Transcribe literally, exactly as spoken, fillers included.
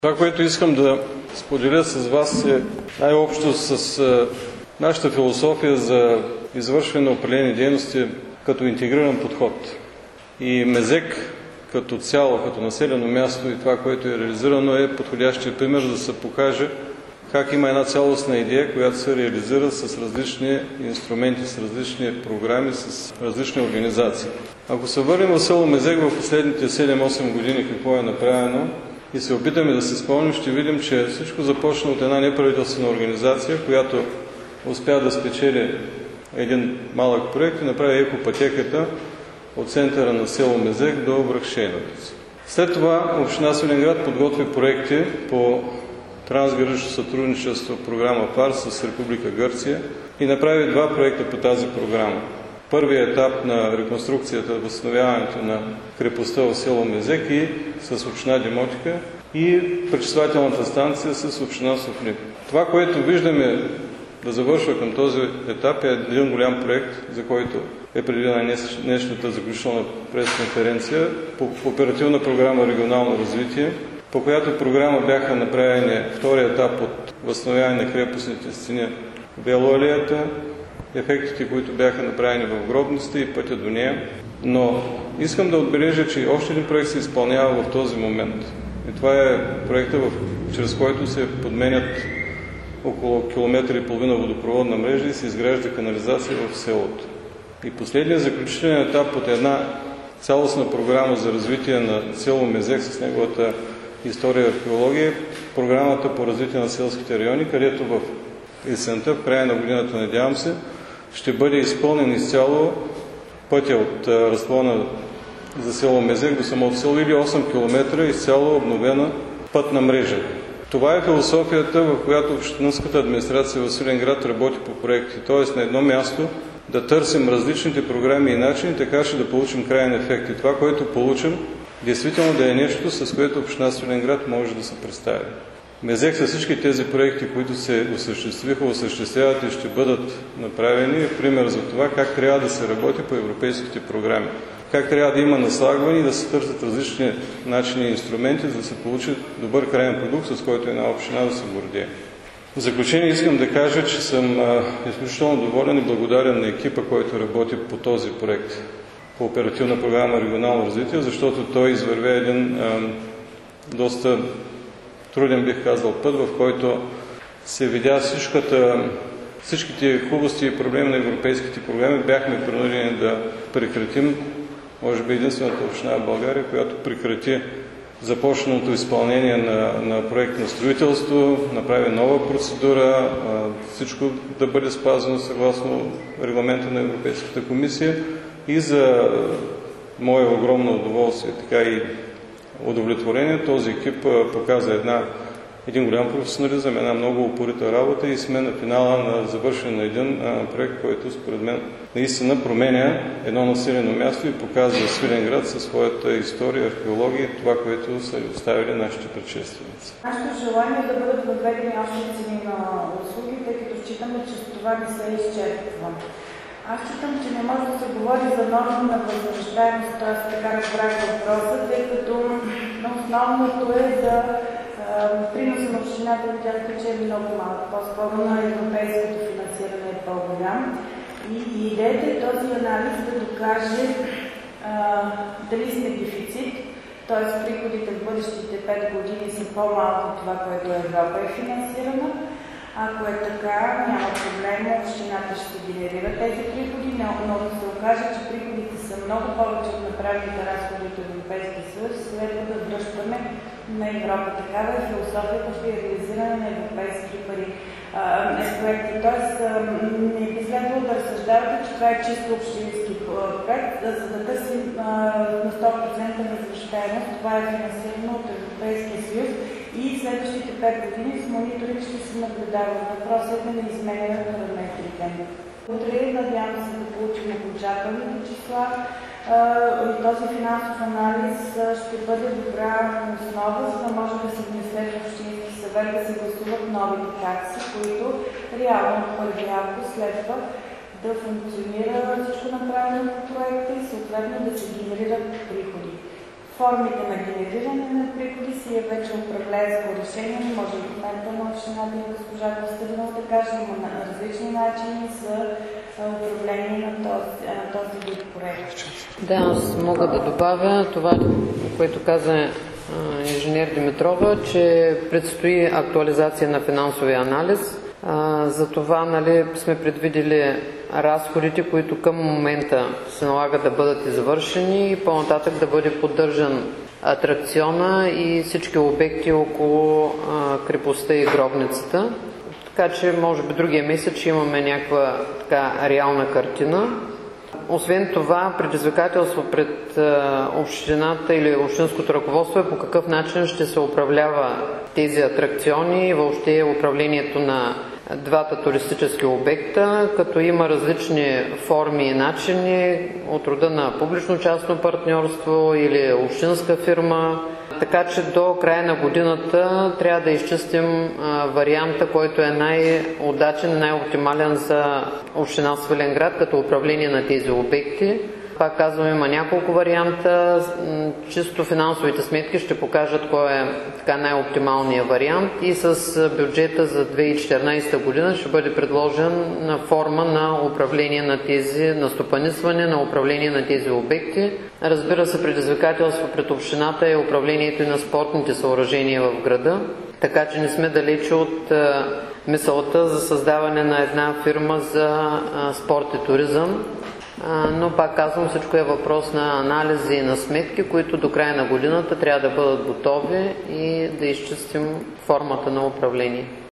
Това, което искам да споделя с вас е най-общо с нашата философия за извършване на определени дейности като интегриран подход. И Мезек като цяло, като населено място и това, което е реализирано, е подходящия пример да се покаже как има една цялостна идея, която се реализира с различни инструменти, с различни програми, с различни организации. Ако се върнем в село Мезек в последните седем-осем години какво е направено и се опитаме да се спомним, ще видим, че всичко започна от една неправителствена организация, която успя да спечели един малък проект и направи екопътеката от центъра на село Мезек до връх Шейновец. След това община Свиленград подготви проекти по трансгранично сътрудничество, програма ФАР с Република Гърция и направи два проекта по тази програма. Първият етап на реконструкцията, възстановяването на крепостта в село Мезек и с община Демотика и пречиствателната станция с община Софлин. Това, което виждаме да завършва към този етап, е един голям проект, за който е предвидена днешната заключителна пресконференция по оперативна програма регионално развитие, по която програма бяха направени втория етап от възстановяване на крепостните стени Белоалеята, ефектите, които бяха направени в гробницата и пътя до нея. Но искам да отбележа, че още един проект се изпълнява в този момент. И това е проекта, чрез който се подменят около километър и половина водопроводна мрежа и се изгражда канализация в селото. И последният заключителен етап от една цялостна програма за развитие на село Мезек с неговата история и археология е програмата по развитие на селските райони, където в есента, в края на годината, надявам се, ще бъде изпълнен изцяло пътя от разклона за село Мезек до самото село или осем километра изцяло обновена пътна мрежа. Това е философията, в която общинската администрация в Свиленград работи по проекти. Т.е. на едно място да търсим различните програми и начини, така ще да получим крайен ефект. И това, което получим, действително да е нещо, с което община Свиленград може да се представи. Мезек с всички тези проекти, които се осъществиха, осъществяват и ще бъдат направени, е пример за това как трябва да се работи по европейските програми. Как трябва да има наслагване и да се търсят различни начини и инструменти, за да се получи добър крайен продукт, с който една община да се гордее. В заключение искам да кажа, че съм а, изключително доволен и благодарен на екипа, който работи по този проект по оперативна програма регионално развитие, защото той извървя един а, доста труден, бих казал, път, в който се видя всичката, всичките хубости и проблеми на европейските програми. Бяхме принудени да прекратим, може би единствената община в България, която прекрати започналото изпълнение на, на проект на строителство, направи нова процедура, всичко да бъде спазено съгласно регламента на Европейската комисия и за мое огромно удоволствие, така и удовлетворение, този екип показа една, един голям професионализъм, една много упорита работа и сме на финала на завършен на един а, проект, който според мен наистина променя едно населено място и показва Свиленград със своята история, археология и това, което са оставили нашите предшественици. Нашето желание е да бъдат въведени още цени на услуги, тъй като считаме, че с това не се изчерпва. Аз считам, че не може да се говори за норма на възвръщаемост, т.е. така разбрах въпроса, тъй като основното е за приноса на общината, видяхте, че е много малък. По-скоро на европейското финансиране е по-голям. И идеята е този анализ да докаже а, дали сме дефицит, т.е. приходите в бъдещите пет години са по-малко от това, което Европа е финансирана. Ако е така, няма проблем, общината ще генерира тези приходи, но да се окаже, че приходите са много повече от направените разходи от Европейския съюз, следва да връщаме на Европа. Такава е философията при реализиране на европейски пари проекти. Тоест, не би следвало да разсъждавате, че това е чисто общински проект, за да търсим на сто процента възвръщаемост. Това е финансирано от Европейския съюз и следващите пет години с мониторинг ще се наблюдава. Въпросът е на изменяне на параметрите. Утре надявам се да получим окончателните числа. Този финансов анализ ще бъде добра основа, за да може да се внесе в общински съвет да се гласуват новите такси, които реално от първи август следва да функционира всичко направено по проекта и съответно да се генерират приходи. формите на генериране на приходи си е вече управленско решение. Не може в момента на общината и госпожа Костадинова да каже, има различни начини за управление на този, на този вид проект. Да, аз мога да добавя това, което каза инженер Димитрова, че предстои актуализация на финансовия анализ. За това, нали, сме предвидели разходите, които към момента се налага да бъдат извършени и по-нататък да бъде поддържан атракциона и всички обекти около а, крепостта и гробницата. Така че, може би другия месец ще имаме някаква така реална картина. Освен това, предизвикателство пред а, общината или общинското ръководство е по какъв начин ще се управлява тези атракциони и въобще управлението на двата туристически обекта, като има различни форми и начини от рода на публично-частно партньорство или общинска фирма. Така че до края на годината трябва да изчистим а, варианта, който е най-удачен и най-оптимален за община Свиленград като управление на тези обекти. Пак казвам, има няколко варианта. Чисто финансовите сметки ще покажат кой е така най-оптималният вариант и с бюджета за две хиляди и четиринадесета година ще бъде предложен на форма на управление на тези, на стопанисване, на управление на тези обекти. Разбира се, предизвикателство пред общината е управлението и на спортните съоръжения в града, така че не сме далече от мисълта за създаване на една фирма за спорт и туризъм. Но пак казвам, всичко е въпрос на анализи и на сметки, които до края на годината трябва да бъдат готови и да изчистим формата на управление.